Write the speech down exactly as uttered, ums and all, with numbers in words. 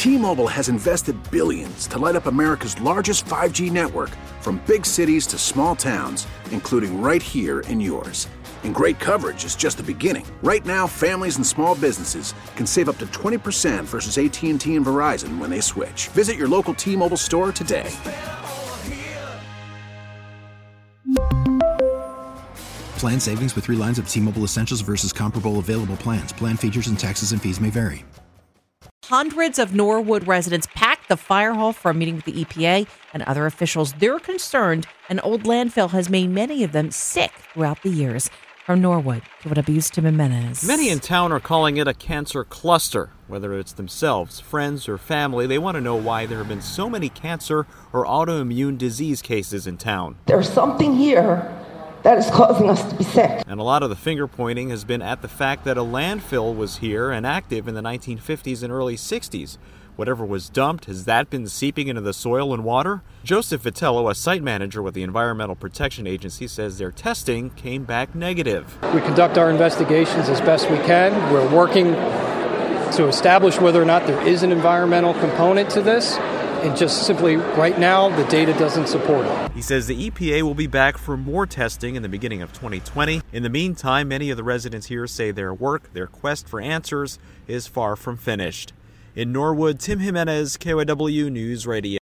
T-Mobile has invested billions to light up America's largest five G network, from big cities to small towns, including right here in yours. And great coverage is just the beginning. Right now, families and small businesses can save up to twenty percent versus A T and T and Verizon when they switch. Visit your local T-Mobile store today. Plan savings with three lines of T-Mobile Essentials versus comparable available plans. Plan features and taxes and fees may vary. Hundreds of Norwood residents packed the fire hall for a meeting with the E P A and other officials. They're concerned an old landfill has made many of them sick throughout the years. From Norwood, K W W's Tim Jimenez. Many in town are calling it a cancer cluster. Whether it's themselves, friends, or family, they want to know why there have been so many cancer or autoimmune disease cases in town. There's something here that is causing us to be sick. And a lot of the finger pointing has been at the fact that a landfill was here and active in the nineteen fifties and early sixties. Whatever was dumped, has that been seeping into the soil and water? Joseph Vitello, a site manager with the Environmental Protection Agency, says their testing came back negative. We conduct our investigations as best we can. We're working to establish whether or not there is an environmental component to this. And just simply, right now, the data doesn't support it. He says the E P A will be back for more testing in the beginning of twenty twenty. In the meantime, many of the residents here say their work, their quest for answers, is far from finished. In Norwood, Tim Jimenez, K Y W News Radio.